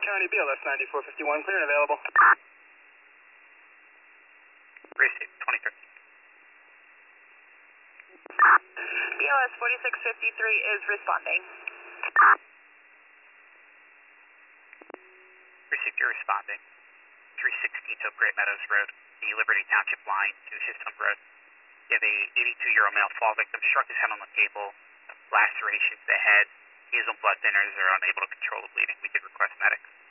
County, BLS 9451, clear and available. Receive, 2013. BLS 4653 is responding. Received, you're responding. 316 Hope Great Meadows Road, the Liberty Township line to System Road. You have a 82-year-old male fall victim, struck his head on the cable, laceration to the head. He is on blood thinners, are unable to control the bleeding. We did request medics.